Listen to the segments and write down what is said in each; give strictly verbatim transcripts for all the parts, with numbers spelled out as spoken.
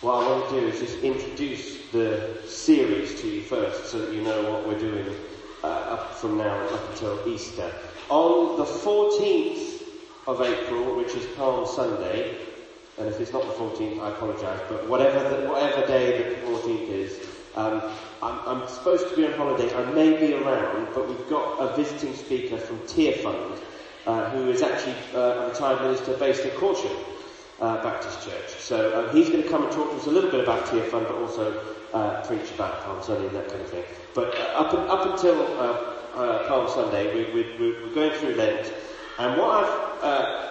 what I want to do is just introduce the series to you first so that you know what we're doing uh, up from now up until Easter. On the fourteenth of April, which is Palm Sunday, and if it's not the fourteenth, I apologise, but whatever the, whatever day that the fourteenth is, um, I'm, I'm supposed to be on holiday. I may be around, but we've got a visiting speaker from Tear Fund, uh, who is actually uh, a retired minister based in Corsham uh, Baptist Church. So um, he's going to come and talk to us a little bit about Tear Fund, but also uh, preach about Palm Sunday and that kind of thing. But uh, up, and, up until uh, uh, Palm Sunday, we, we, we're going through Lent, and what I've uh,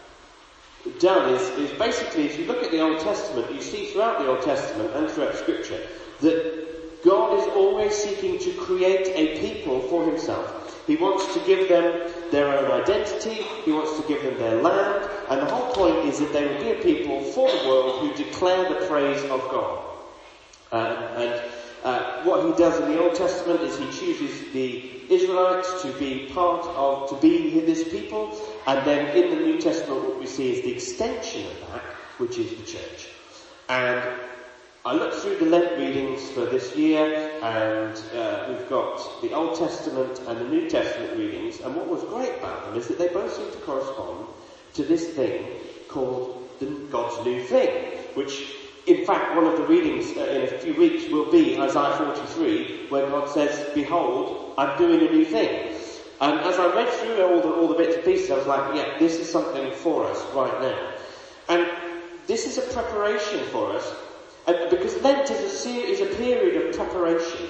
done is, is basically, if you look at the Old Testament, you see throughout the Old Testament and throughout Scripture that God is always seeking to create a people for himself. He wants to give them their own identity, he wants to give them their land, and the whole point is that they will be a people for the world who declare the praise of God. Um, and uh, what he does in the Old Testament is he chooses the Israelites to be part of, to be this people, and then in the New Testament what we see is the extension of that, which is the church. And I looked through the Lent readings for this year, and uh, we've got the Old Testament and the New Testament readings, and what was great about them is that they both seem to correspond to this thing called the God's new thing, which in fact one of the readings uh, in a few weeks will be Isaiah forty-three, where God says, "Behold, I'm doing a new thing." And as I read through all the, all the bits and pieces, I was like, yeah, this is something for us right now. And this is a preparation for us, and because Lent is a, ser- is a period of preparation.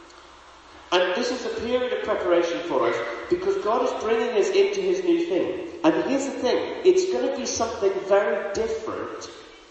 And this is a period of preparation for us because God is bringing us into his new thing. And here's the thing, it's going to be something very different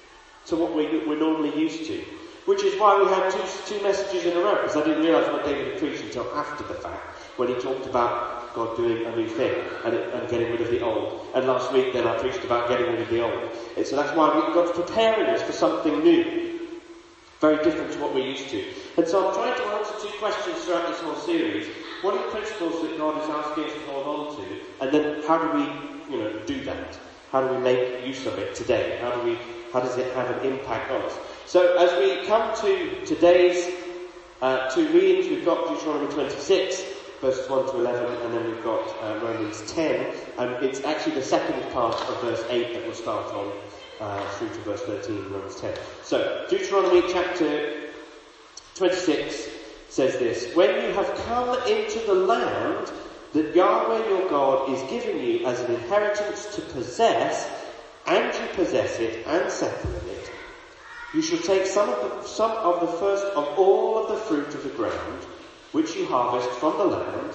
to what we, we're normally used to. Which is why we had two, two messages in a row, because I didn't realise what David had preached until after the fact, when he talked about God doing a new thing and, it, and getting rid of the old. And last week then I preached about getting rid of the old. And so that's why God's preparing us for something new. Very different to what we're used to. And so I'm trying to answer two questions throughout this whole series. What are the principles that God is asking us to hold on to? And then how do we, you know, do that? How do we make use of it today? How do we, how does it have an impact on us? So as we come to today's uh, two readings, we've got Deuteronomy twenty-six, verses one to eleven, and then we've got uh, Romans ten, and it's actually the second part of verse eight that we'll start on uh, through to verse thirteen, Romans ten. So, Deuteronomy chapter twenty-six says this: "When you have come into the land that Yahweh your God is giving you as an inheritance to possess, and you possess it and settle in it, you shall take some of the, some of the first of all of the fruit of the ground, which you harvest from the land,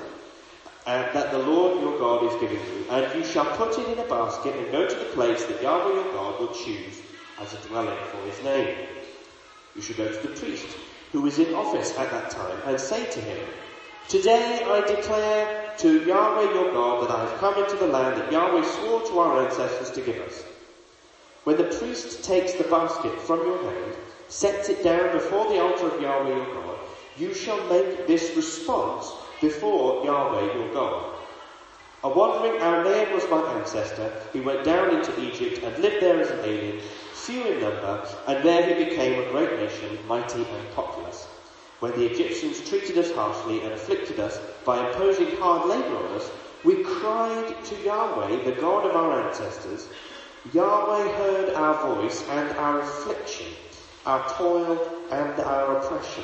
and that the Lord your God is giving you, and you shall put it in a basket and go to the place that Yahweh your God will choose as a dwelling for his name. You shall go to the priest who is in office at that time and say to him, Today I declare to Yahweh your God that I have come into the land that Yahweh swore to our ancestors to give us. When the priest takes the basket from your hand, sets it down before the altar of Yahweh your God, you shall make this response before Yahweh your God. A wandering Aramean was my ancestor. He went down into Egypt and lived there as an alien, few in number, and there he became a great nation, mighty and populous. When the Egyptians treated us harshly and afflicted us by imposing hard labour on us, we cried to Yahweh, the God of our ancestors. Yahweh heard our voice and our affliction, our toil and our oppression.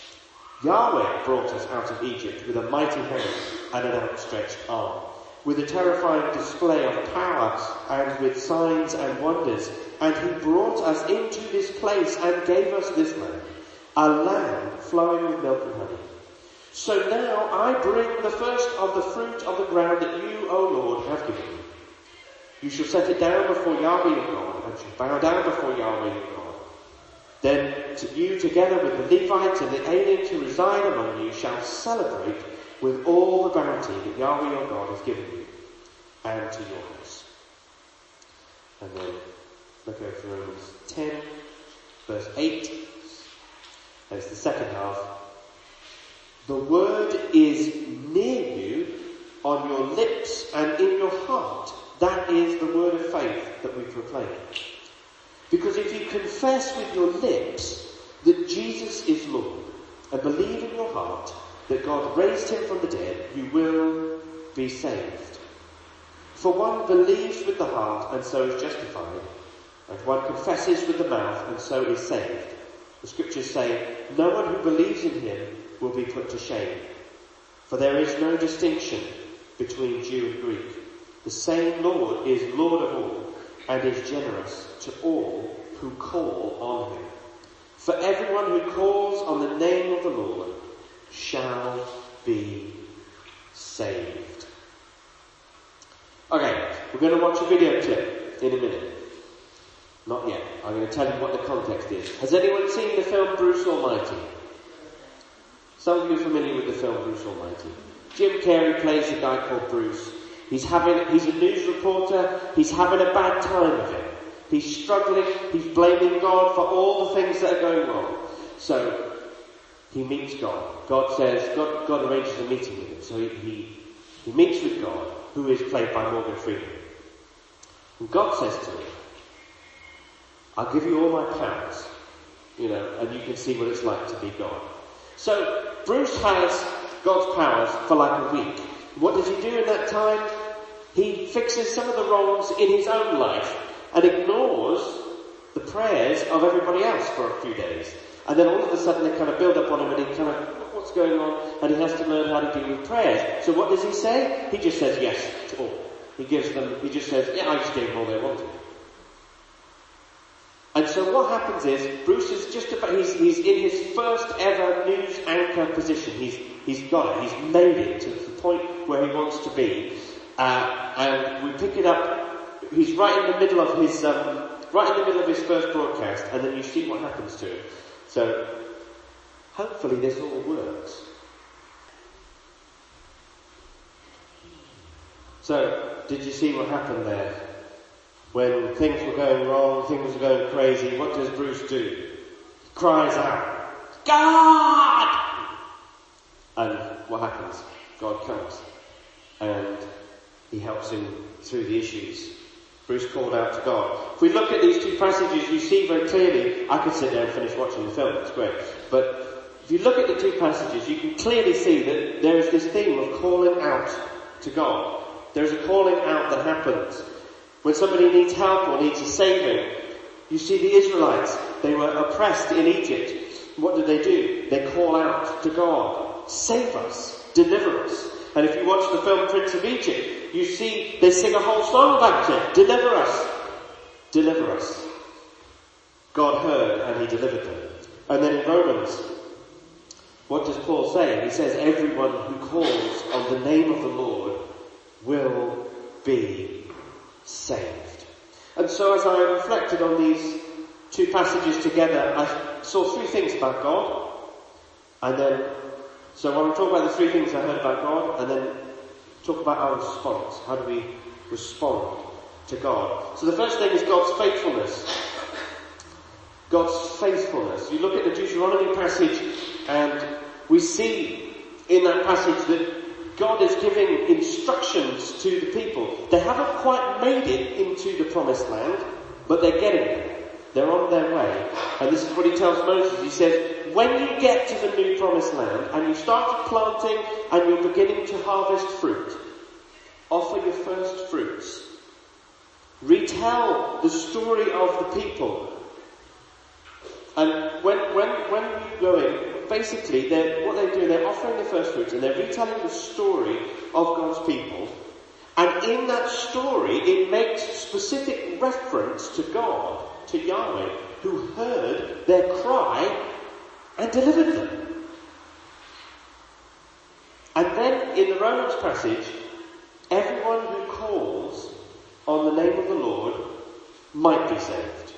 Yahweh brought us out of Egypt with a mighty hand and an outstretched arm, with a terrifying display of power and with signs and wonders. And he brought us into this place and gave us this land, a land flowing with milk and honey. So now I bring the first of the fruit of the ground that you, O Lord, have given me. You shall set it down before Yahweh your God, and shall bow down before Yahweh your God. Then to you, together with the Levites and the aliens who reside among you, shall celebrate with all the bounty that Yahweh your God has given you, and to your house." And then look over to Romans ten, verse eight. There's the second half. "The word is near you, on your lips and in your heart. That is the word of faith that we proclaim. Because if you confess with your lips that Jesus is Lord and believe in your heart that God raised him from the dead, you will be saved. For one believes with the heart and so is justified, and one confesses with the mouth and so is saved. The scriptures say, no one who believes in him will be put to shame. For there is no distinction between Jew and Greek. The same Lord is Lord of all and is generous to all who call on him. For everyone who calls on the name of the Lord shall be saved. Okay, we're going to watch a video clip in a minute. Not yet. I'm going to tell you what the context is. Has anyone seen the film Bruce Almighty? Some of you are familiar with the film Bruce Almighty. Jim Carrey plays a guy called Bruce. He's having, he's a news reporter. He's having a bad time of it. He's struggling. He's blaming God for all the things that are going wrong. So, he meets God. God says, God, God arranges a meeting with him. So he, he, he meets with God, who is played by Morgan Freeman. And God says to him, I'll give you all my powers, you know, and you can see what it's like to be God. So, Bruce has God's powers for like a week. What does he do in that time? He fixes some of the wrongs in his own life and ignores the prayers of everybody else for a few days. And then all of a sudden they kind of build up on him and he kind of, what's going on? And he has to learn how to deal with prayers. So what does he say? He just says yes to all. He gives them, he just says, yeah, I just gave them all they wanted. And so what happens is, Bruce is just about, he's, he's in his first ever news anchor position. He's, he's got it. He's made it to the point where he wants to be. Uh, and we pick it up, he's right in the middle of his, um, right in the middle of his first broadcast, and then you see what happens to him. So, hopefully this all works. So, did you see what happened there? When things were going wrong, things were going crazy, what does Bruce do? He cries out, God! And what happens? God comes. And he helps him through the issues. Bruce called out to God. If we look at these two passages, you see very clearly, I could sit there and finish watching the film, it's great. But if you look at the two passages, you can clearly see that there is this theme of calling out to God. There's a calling out that happens. When somebody needs help or needs a saving, you see the Israelites, they were oppressed in Egypt. What did they do? They call out to God, save us, deliver us. And if you watch the film Prince of Egypt, you see they sing a whole song about it. Deliver us, deliver us. God heard and he delivered them. And then in Romans, what does Paul say? He says, everyone who calls on the name of the Lord will be saved. And so as I reflected on these two passages together, I saw three things about God. And then, so I want to talk about the three things I heard about God, and then talk about our response. How do we respond to God? So the first thing is God's faithfulness. God's faithfulness. You look at the Deuteronomy passage, and we see in that passage that God is giving instructions to the people. They haven't quite made it into the promised land, but they're getting there. They're on their way. And this is what he tells Moses. He says, when you get to the new promised land and you start planting and you're beginning to harvest fruit, offer your first fruits. Retell the story of the people. And when, when, when you're going, basically, they're, what they're doing, they're offering the first fruits and they're retelling the story of God's people. And in that story, it makes specific reference to God, to Yahweh, who heard their cry and delivered them. And then in the Romans passage, everyone who calls on the name of the Lord might be saved.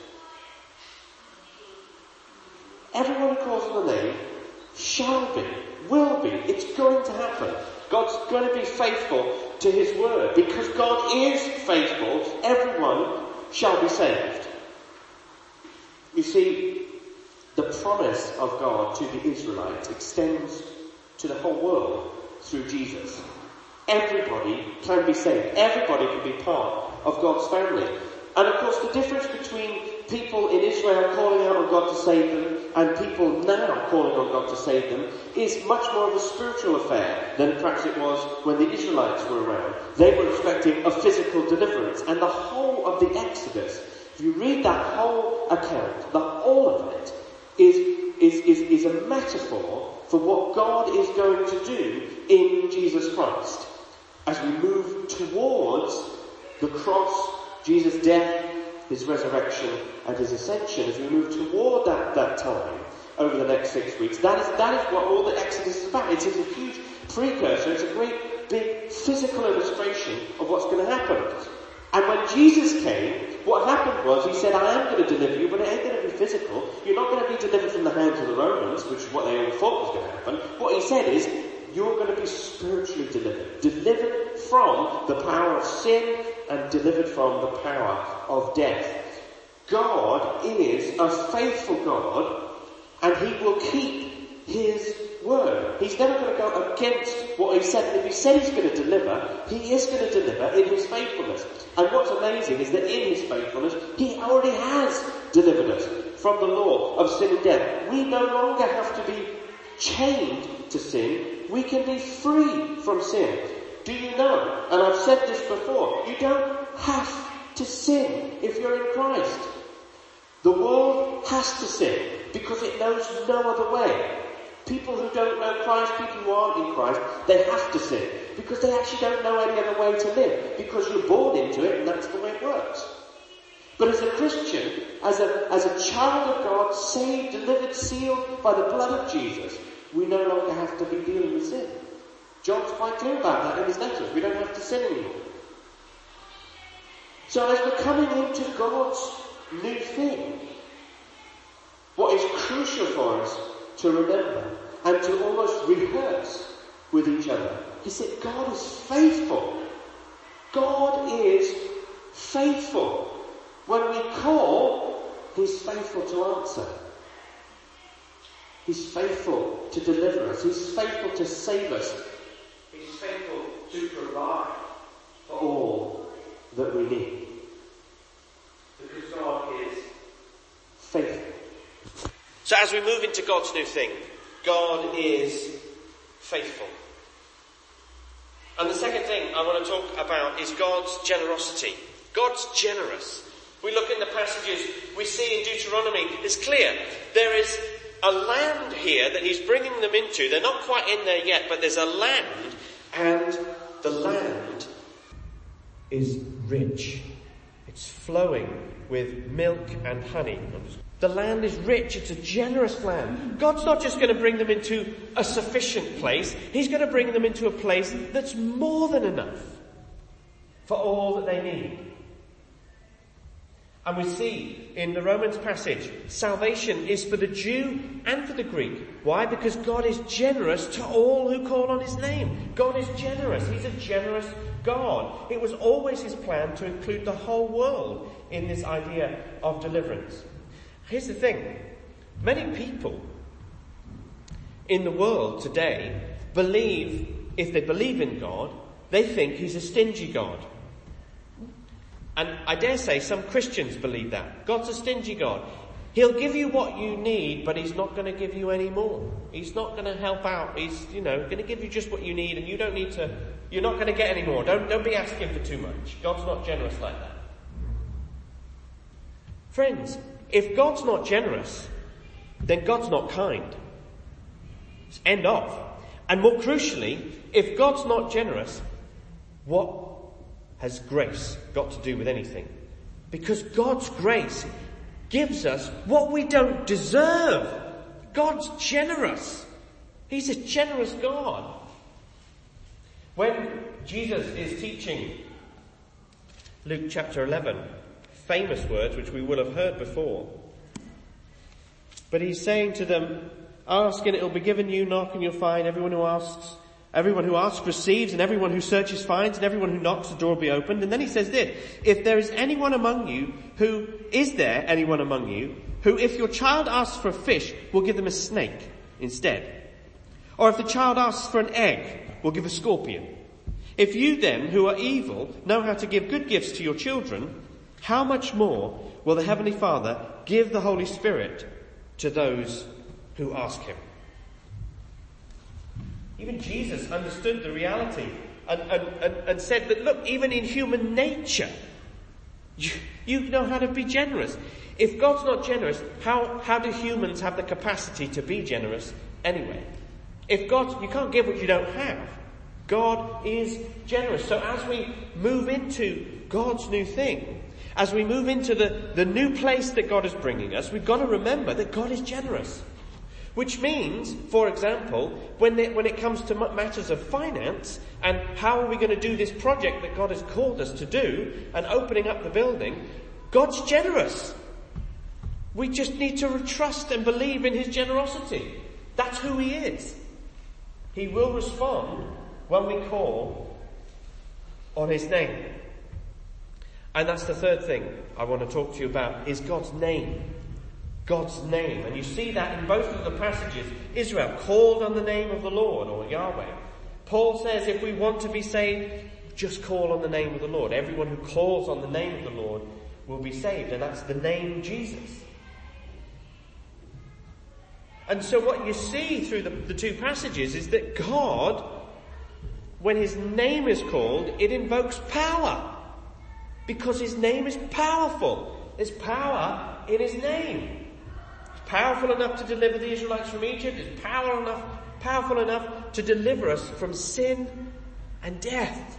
Everyone who calls on the name shall be, will be. It's going to happen. God's going to be faithful to his word. Because God is faithful, everyone shall be saved. You see, the promise of God to the Israelites extends to the whole world through Jesus. Everybody can be saved. Everybody can be part of God's family. And of course the difference between people in Israel calling out on God to save them and people now calling on God to save them is much more of a spiritual affair than perhaps it was when the Israelites were around. They were expecting a physical deliverance, and the whole of the Exodus, if you read that whole account, the whole of it is, is, is, is a metaphor for what God is going to do in Jesus Christ. As we move towards the cross, Jesus' death, his resurrection and his ascension, as we move toward that, that time over the next six weeks, that is, that is what all the Exodus is about. It is a huge precursor, it's a great big physical illustration of what's going to happen. And when Jesus came, what happened was he said, I am going to deliver you, but it ain't going to be physical. You're not going to be delivered from the hands of the Romans, which is what they all thought was going to happen. What he said is, you're going to be spiritually delivered. Delivered from the power of sin and delivered from the power of death. God is a faithful God, and he will keep his word. He's never going to go against what he said. And if he said he's going to deliver, he is going to deliver in his faithfulness. And what's amazing is that in his faithfulness, he already has delivered us from the law of sin and death. We no longer have to be chained to sin. We can be free from sin. Do you know, and I've said this before, you don't have to sin if you're in Christ. The world has to sin because it knows no other way. People who don't know Christ, people who aren't in Christ, they have to sin because they actually don't know any other way to live, because you're born into it and that's the way it works. But as a Christian, as a, as a child of God, saved, delivered, sealed by the blood of Jesus, we no longer have to be dealing with sin. John's quite clear about that in his letters. We don't have to sin anymore. So as we're coming into God's new thing, what is crucial for us to remember and to almost rehearse with each other is that God is faithful. God is faithful. When we call, he's faithful to answer. He's faithful to deliver us. He's faithful to save us. He's faithful to provide for all that we need. Because God is faithful. So as we move into God's new thing, God is faithful. And the second thing I want to talk about is God's generosity. God's generous. We look in the passages we see in Deuteronomy, it's clear. There is a land here that he's bringing them into. They're not quite in there yet, but there's a land, and the land is rich. It's flowing with milk and honey. The land is rich. It's a generous land. God's not just going to bring them into a sufficient place. He's going to bring them into a place that's more than enough for all that they need. And we see in the Romans passage, salvation is for the Jew and for the Greek. Why? Because God is generous to all who call on his name. God is generous. He's a generous God. It was always his plan to include the whole world in this idea of deliverance. Here's the thing. Many people in the world today believe, if they believe in God, they think he's a stingy God. And I dare say some Christians believe that. God's a stingy God. He'll give you what you need, but he's not going to give you any more. He's not going to help out. He's, you know, going to give you just what you need, and you don't need to, you're not going to get any more. Don't, don't be asking for too much. God's not generous like that. Friends, if God's not generous, then God's not kind. It's end of. And more crucially, if God's not generous, what has grace got to do with anything? Because God's grace gives us what we don't deserve. God's generous. He's a generous God. When Jesus is teaching Luke chapter eleven, famous words which we will have heard before, but he's saying to them, ask and it will be given you, knock and you'll find. Everyone who asks Everyone who asks receives, and everyone who searches finds, and everyone who knocks the door will be opened. And then he says this, if there is anyone among you who, is there anyone among you who, if your child asks for a fish, will give them a snake instead? Or if the child asks for an egg, will give a scorpion? If you then, who are evil, know how to give good gifts to your children, how much more will the Heavenly Father give the Holy Spirit to those who ask him? Even Jesus understood the reality and, and, and, and said that, look, even in human nature, you, you know how to be generous. If God's not generous, how, how do humans have the capacity to be generous anyway? If God, you can't give what you don't have. God is generous. So as we move into God's new thing, as we move into the, the new place that God is bringing us, we've got to remember that God is generous. Which means, for example, when it, when it comes to matters of finance and how are we going to do this project that God has called us to do and opening up the building, God's generous. We just need to trust and believe in his generosity. That's who he is. He will respond when we call on his name. And that's the third thing I want to talk to you about, is God's name. God's name. And you see that in both of the passages. Israel called on the name of the Lord, or Yahweh. Paul says if we want to be saved, just call on the name of the Lord. Everyone who calls on the name of the Lord will be saved. And that's the name Jesus. And so what you see through the, the two passages is that God, when his name is called, it invokes power. Because his name is powerful. There's power in his name. It's powerful enough to deliver the Israelites from Egypt. It's power enough, powerful enough to deliver us from sin and death.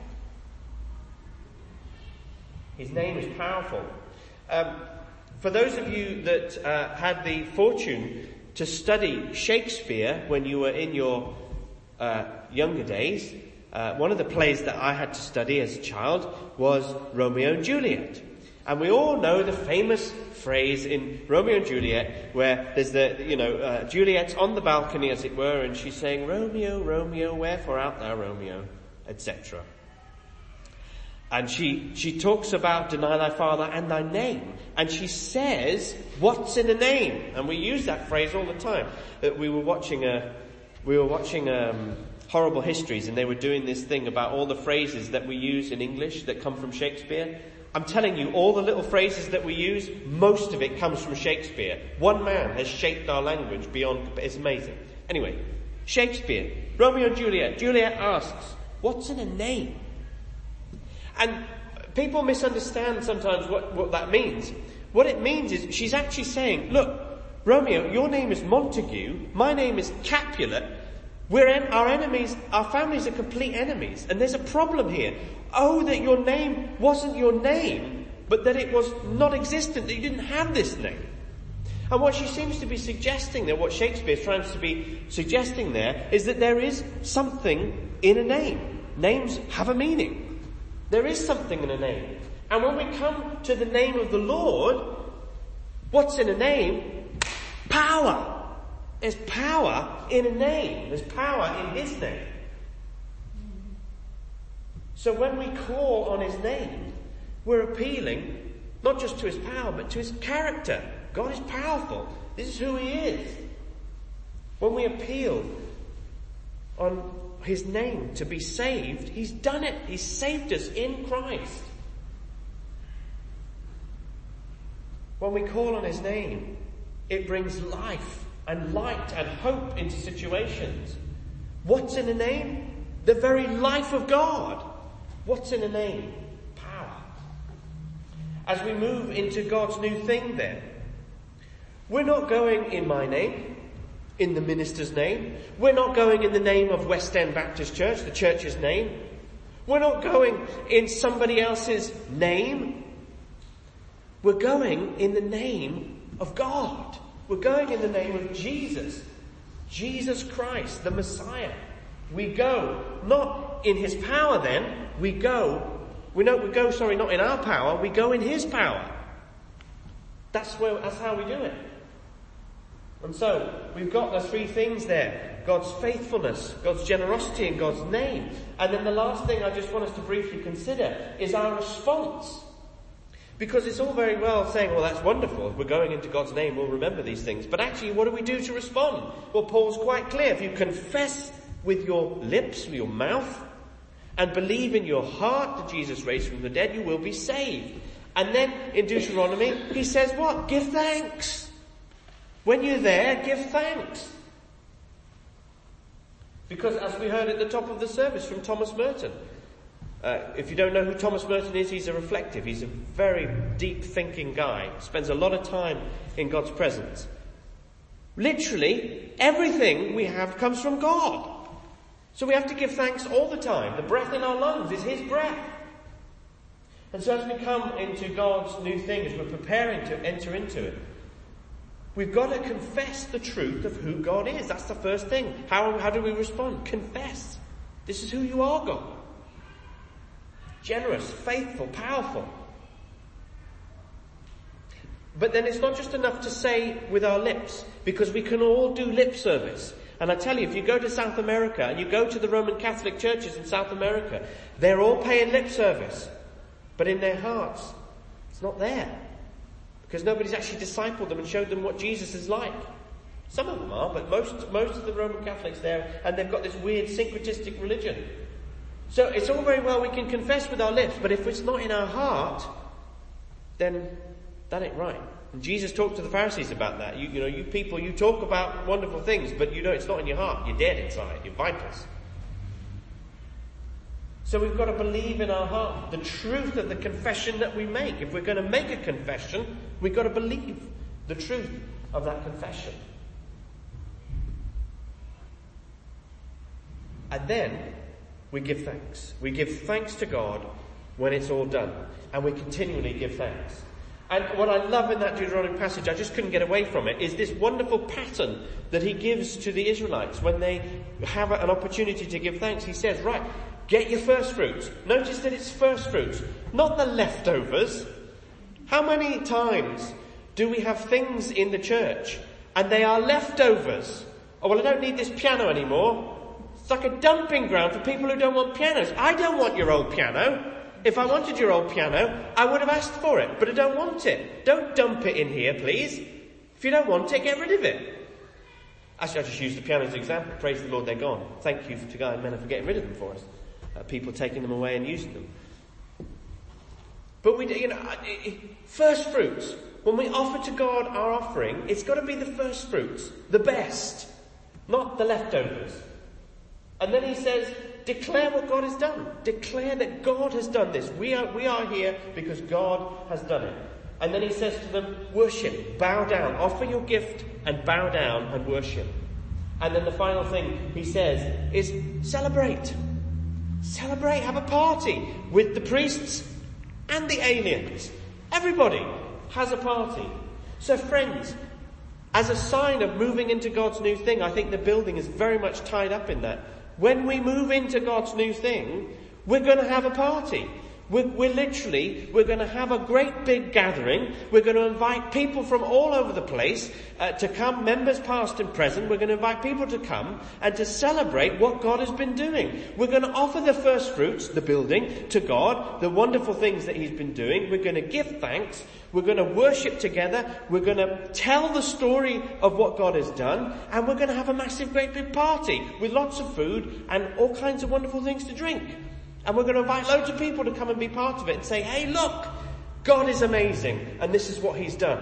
His name is powerful. Um, for those of you that uh, had the fortune to study Shakespeare when you were in your uh, younger days, uh, one of the plays that I had to study as a child was Romeo and Juliet. And we all know the famous phrase in Romeo and Juliet where there's the, you know, uh, Juliet's on the balcony as it were, and she's saying, Romeo, Romeo, wherefore art thou, Romeo, et cetera. And she, she talks about deny thy father and thy name. And she says, what's in a name? And we use that phrase all the time. That we were watching a, we were watching, um, Horrible Histories, and they were doing this thing about all the phrases that we use in English that come from Shakespeare. I'm telling you, all the little phrases that we use, most of it comes from Shakespeare. One man has shaped our language beyond, it's amazing. Anyway, Shakespeare, Romeo and Juliet. Juliet asks, what's in a name? And people misunderstand sometimes what, what that means. What it means is she's actually saying, look, Romeo, your name is Montague, my name is Capulet. We're en- our enemies, our families are complete enemies, and there's a problem here. Oh, that your name wasn't your name, but that it was not existent, that you didn't have this name. And what she seems to be suggesting there, what Shakespeare's trying to be suggesting there, is that there is something in a name. Names have a meaning. There is something in a name. And when we come to the name of the Lord, what's in a name? Power. There's power in a name. There's power in his name. So when we call on his name, we're appealing not just to his power, but to his character. God is powerful. This is who he is. When we appeal on his name to be saved, he's done it. He's saved us in Christ. When we call on his name, it brings life and light and hope into situations. What's in a name? The very life of God. What's in a name? Power. As we move into God's new thing then, we're not going in my name, in the minister's name. We're not going in the name of West End Baptist Church, the church's name. We're not going in somebody else's name. We're going in the name of God. We're going in the name of Jesus. Jesus Christ, the Messiah. We go not in his power then, we go, we know we go, sorry, not in our power, we go in his power. That's where, that's how we do it. And so, we've got the three things there. God's faithfulness, God's generosity, and God's name. And then the last thing I just want us to briefly consider is our response. Because it's all very well saying, well, that's wonderful. If we're going into God's name, we'll remember these things. But actually, what do we do to respond? Well, Paul's quite clear. If you confess with your lips, with your mouth, and believe in your heart that Jesus raised from the dead, you will be saved. And then in Deuteronomy, he says what? Give thanks. When you're there, give thanks. Because as we heard at the top of the service from Thomas Merton, uh, if you don't know who Thomas Merton is, he's a reflective. He's a very deep thinking guy. Spends a lot of time in God's presence. Literally, everything we have comes from God. So we have to give thanks all the time. The breath in our lungs is his breath. And so as we come into God's new thing, as we're preparing to enter into it, we've got to confess the truth of who God is. That's the first thing. How, how do we respond? Confess. This is who you are, God. Generous, faithful, powerful. But then it's not just enough to say with our lips, because we can all do lip service. And I tell you, if you go to South America and you go to the Roman Catholic churches in South America, they're all paying lip service. But in their hearts, it's not there. Because nobody's actually discipled them and showed them what Jesus is like. Some of them are, but most, most of the Roman Catholics there, and they've got this weird syncretistic religion. So it's all very well we can confess with our lips, but if it's not in our heart, then that ain't right. And Jesus talked to the Pharisees about that. You, you know, you people, you talk about wonderful things, but you know it's not in your heart. You're dead inside. You're vipers. So we've got to believe in our heart the truth of the confession that we make. If we're going to make a confession, we've got to believe the truth of that confession. And then we give thanks. We give thanks to God when it's all done. And we continually give thanks. And what I love in that Deuteronomy passage, I just couldn't get away from it, is this wonderful pattern that he gives to the Israelites when they have an opportunity to give thanks. He says, right, get your first fruits. Notice that it's first fruits, not the leftovers. How many times do we have things in the church and they are leftovers? Oh, well, I don't need this piano anymore. It's like a dumping ground for people who don't want pianos. I don't want your old piano. If I wanted your old piano, I would have asked for it, but I don't want it. Don't dump it in here, please. If you don't want it, get rid of it. Actually, I just used the piano as an example. Praise the Lord, they're gone. Thank you to Guy and Mena for getting rid of them for us. Uh, people taking them away and using them. But we, you know, first fruits. When we offer to God our offering, it's got to be the first fruits, the best, not the leftovers. And then he says, declare what God has done. Declare that God has done this. We are, we are here because God has done it. And then he says to them, worship, bow down, offer your gift and bow down and worship. And then the final thing he says is celebrate. Celebrate, have a party with the priests and the aliens. Everybody has a party. So friends, as a sign of moving into God's new thing, I think the building is very much tied up in that. When we move into God's new thing, we're going to have a party. We're, we're literally, we're going to have a great big gathering. We're going to invite people from all over the place uh, to come, members past and present. We're going to invite people to come and to celebrate what God has been doing. We're going to offer the first fruits, the building, to God, the wonderful things that he's been doing. We're going to give thanks. We're going to worship together. We're going to tell the story of what God has done. And we're going to have a massive, great big party with lots of food and all kinds of wonderful things to drink. And we're going to invite loads of people to come and be part of it and say, hey, look, God is amazing. And this is what he's done.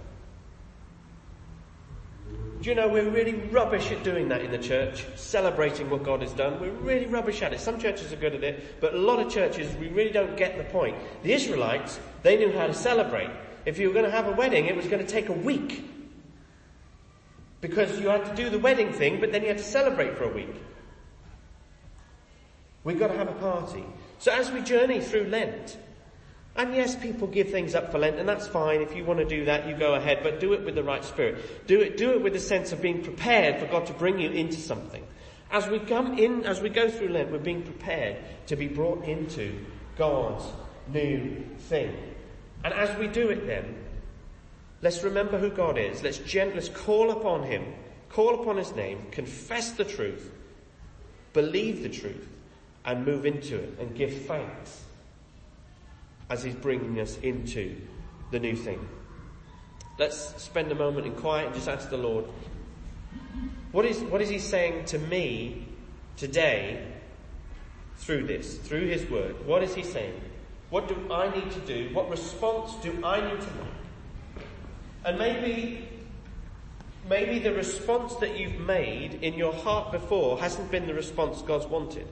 Do you know, we're really rubbish at doing that in the church, celebrating what God has done. We're really rubbish at it. Some churches are good at it, but a lot of churches, we really don't get the point. The Israelites, they knew how to celebrate. If you were going to have a wedding, it was going to take a week. Because you had to do the wedding thing, but then you had to celebrate for a week. We've got to have a party. So as we journey through Lent, and yes, people give things up for Lent, and that's fine. If you want to do that, you go ahead, but do it with the right spirit. Do it, do it with a sense of being prepared for God to bring you into something. As we come in, as we go through Lent, we're being prepared to be brought into God's new thing. And as we do it then, let's remember who God is. Let's, gent- let's call upon him, call upon his name, confess the truth, believe the truth, and move into it and give thanks as he's bringing us into the new thing. Let's spend a moment in quiet and just ask the Lord, what is, what is he saying to me today through this, through his word? What is he saying? What do I need to do? What response do I need to make? And maybe, maybe the response that you've made in your heart before hasn't been the response God's wanted.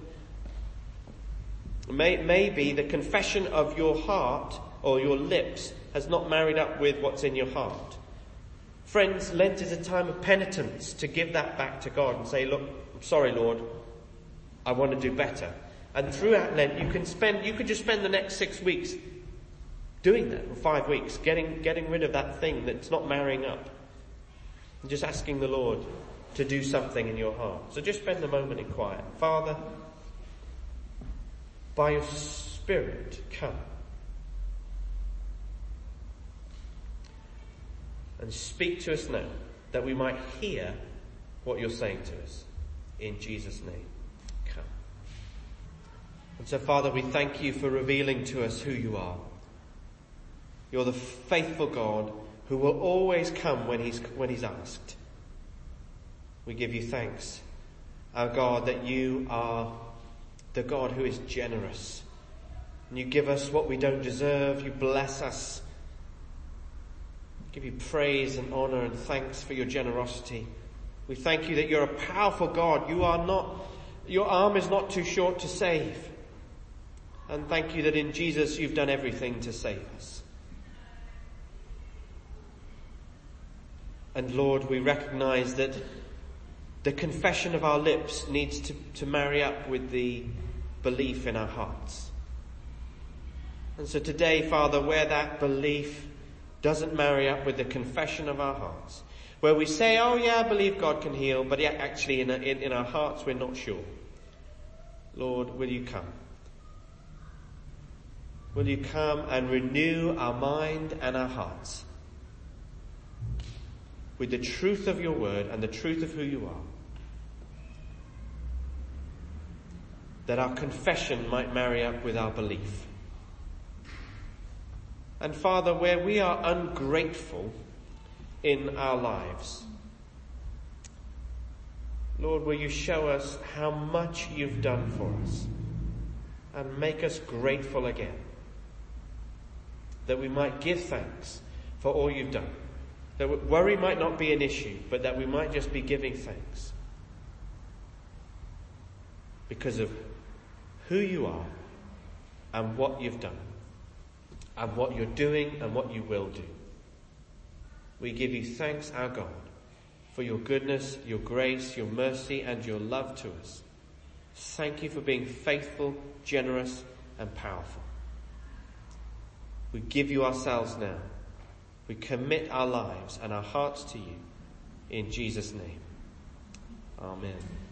Maybe the confession of your heart or your lips has not married up with what's in your heart. Friends, Lent is a time of penitence to give that back to God and say, look, I'm sorry, Lord, I want to do better. And throughout Lent, you can spend, you could just spend the next six weeks doing that, or five weeks, getting, getting rid of that thing that's not marrying up. And just asking the Lord to do something in your heart. So just spend a moment in quiet. Father, by your Spirit, come. And speak to us now, that we might hear what you're saying to us. In Jesus' name, come. And so, Father, we thank you for revealing to us who you are. You're the faithful God who will always come when he's, when he's asked. We give you thanks, our God, that you are the God who is generous. And you give us what we don't deserve. You bless us. Give you praise and honor and thanks for your generosity. We thank you that you're a powerful God. You are not, your arm is not too short to save. And thank you that in Jesus you've done everything to save us. And Lord, we recognize that the confession of our lips needs to, to marry up with the belief in our hearts. And so today, Father, where that belief doesn't marry up with the confession of our hearts, where we say, oh yeah, I believe God can heal, but yet actually in, in, in our hearts we're not sure. Lord, will you come? Will you come and renew our mind and our hearts with the truth of your word and the truth of who you are? That our confession might marry up with our belief. And Father, where we are ungrateful in our lives, Lord, will you show us how much you've done for us and make us grateful again, that we might give thanks for all you've done, that worry might not be an issue, but that we might just be giving thanks because of who you are and what you've done and what you're doing and what you will do. We give you thanks, our God, for your goodness, your grace, your mercy, and your love to us. Thank you for being faithful, generous, and powerful. We give you ourselves now. We commit our lives and our hearts to you. In Jesus' name. Amen.